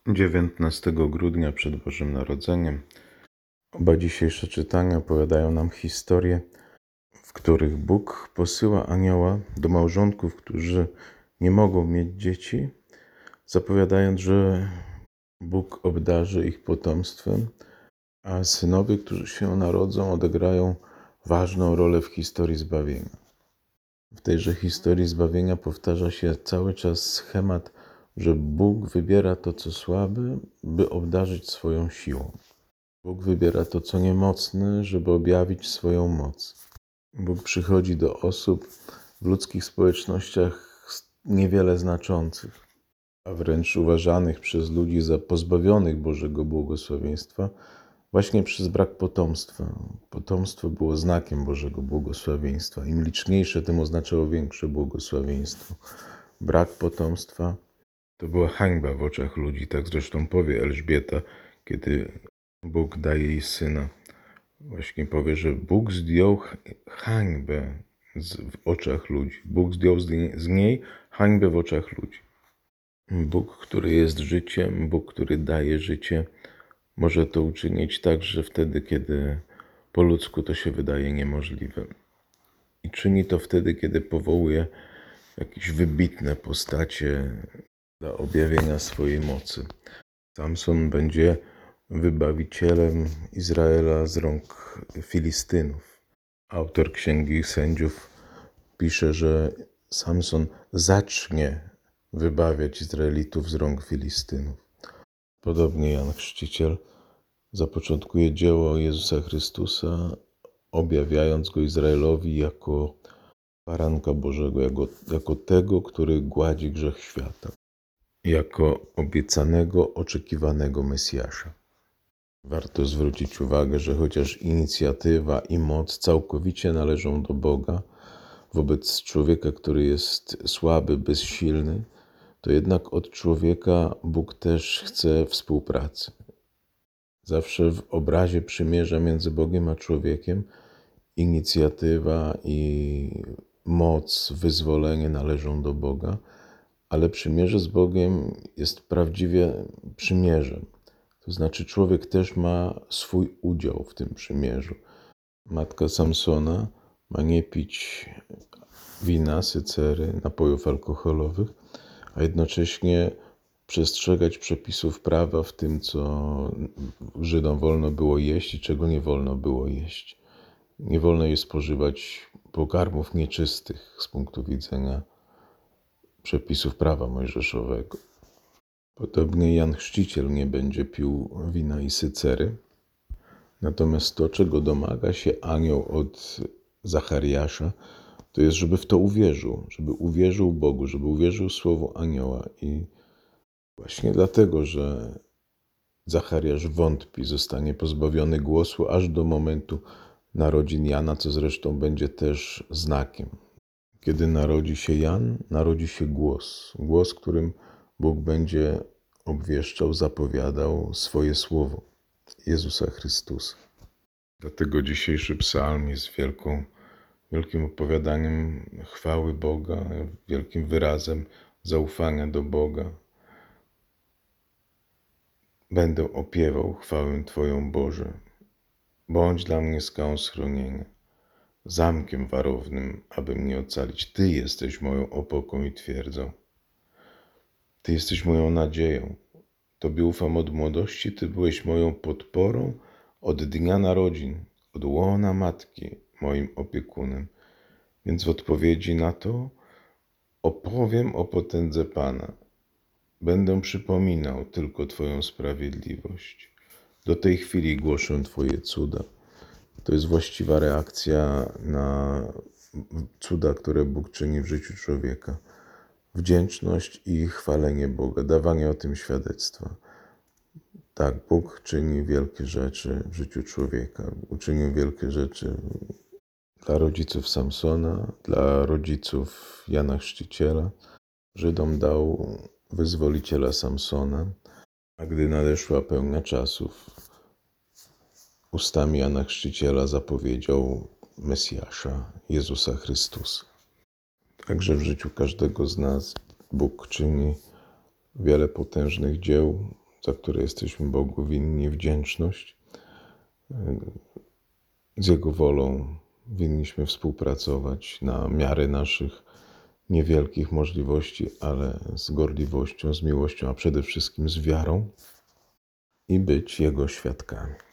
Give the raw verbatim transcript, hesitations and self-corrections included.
dziewiętnastego grudnia przed Bożym Narodzeniem. Oba dzisiejsze czytania opowiadają nam historie, w których Bóg posyła anioła do małżonków, którzy nie mogą mieć dzieci, zapowiadając, że Bóg obdarzy ich potomstwem, a synowie, którzy się narodzą, odegrają ważną rolę w historii zbawienia. W tejże historii zbawienia powtarza się cały czas schemat, że Bóg wybiera to, co słabe, by obdarzyć swoją siłą. Bóg wybiera to, co niemocne, żeby objawić swoją moc. Bóg przychodzi do osób w ludzkich społecznościach niewiele znaczących, a wręcz uważanych przez ludzi za pozbawionych Bożego błogosławieństwa, właśnie przez brak potomstwa. Potomstwo było znakiem Bożego błogosławieństwa. Im liczniejsze, tym oznaczało większe błogosławieństwo. Brak potomstwa to była hańba w oczach ludzi. Tak zresztą powie Elżbieta, kiedy Bóg daje jej syna. Właśnie powie, że Bóg zdjął hańbę z, w oczach ludzi. Bóg zdjął z, z niej hańbę w oczach ludzi. Bóg, który jest życiem, Bóg, który daje życie, może to uczynić także wtedy, kiedy po ludzku to się wydaje niemożliwe. I czyni to wtedy, kiedy powołuje jakieś wybitne postacie dla objawienia swojej mocy. Samson będzie wybawicielem Izraela z rąk Filistynów. Autor Księgi Sędziów pisze, że Samson zacznie wybawiać Izraelitów z rąk Filistynów. Podobnie Jan Chrzciciel zapoczątkuje dzieło Jezusa Chrystusa, objawiając go Izraelowi jako baranka Bożego, jako, jako tego, który gładzi grzech świata, jako obiecanego, oczekiwanego Mesjasza. Warto zwrócić uwagę, że chociaż inicjatywa i moc całkowicie należą do Boga, wobec człowieka, który jest słaby, bezsilny, to jednak od człowieka Bóg też chce współpracy. Zawsze w obrazie przymierza między Bogiem a człowiekiem inicjatywa i moc, wyzwolenie należą do Boga, ale przymierze z Bogiem jest prawdziwie przymierzem. To znaczy człowiek też ma swój udział w tym przymierzu. Matka Samsona ma nie pić wina, sycery, napojów alkoholowych, a jednocześnie przestrzegać przepisów prawa w tym, co Żydom wolno było jeść i czego nie wolno było jeść. Nie wolno jest spożywać pokarmów nieczystych z punktu widzenia przepisów prawa mojżeszowego. Podobnie Jan Chrzciciel nie będzie pił wina i sycery. Natomiast to, czego domaga się anioł od Zachariasza, to jest, żeby w to uwierzył, żeby uwierzył Bogu, żeby uwierzył słowu anioła. I właśnie dlatego, że Zachariasz wątpi, zostanie pozbawiony głosu aż do momentu narodzin Jana, co zresztą będzie też znakiem. Kiedy narodzi się Jan, narodzi się głos. Głos, którym Bóg będzie obwieszczał, zapowiadał swoje słowo, Jezusa Chrystusa. Dlatego dzisiejszy psalm jest wielką, wielkim opowiadaniem chwały Boga, wielkim wyrazem zaufania do Boga. Będę opiewał chwałę Twoją, Boże. Bądź dla mnie skałą schronienia, zamkiem warownym, aby mnie ocalić. Ty jesteś moją opoką i twierdzą. Ty jesteś moją nadzieją. Tobie ufam od młodości, Ty byłeś moją podporą od dnia narodzin, od łona matki, moim opiekunem. Więc w odpowiedzi na to opowiem o potędze Pana. Będę przypominał tylko Twoją sprawiedliwość. Do tej chwili głoszę Twoje cuda. To jest właściwa reakcja na cuda, które Bóg czyni w życiu człowieka. Wdzięczność i chwalenie Boga, dawanie o tym świadectwa. Tak, Bóg czyni wielkie rzeczy w życiu człowieka. Uczynił wielkie rzeczy dla rodziców Samsona, dla rodziców Jana Chrzciciela. Żydom dał wyzwoliciela Samsona, a gdy nadeszła pełnia czasów, ustami Jana Chrzciciela zapowiedział Mesjasza, Jezusa Chrystusa. Także w życiu każdego z nas Bóg czyni wiele potężnych dzieł, za które jesteśmy Bogu winni wdzięczność. Z Jego wolą winniśmy współpracować na miarę naszych niewielkich możliwości, ale z gorliwością, z miłością, a przede wszystkim z wiarą i być Jego świadkami.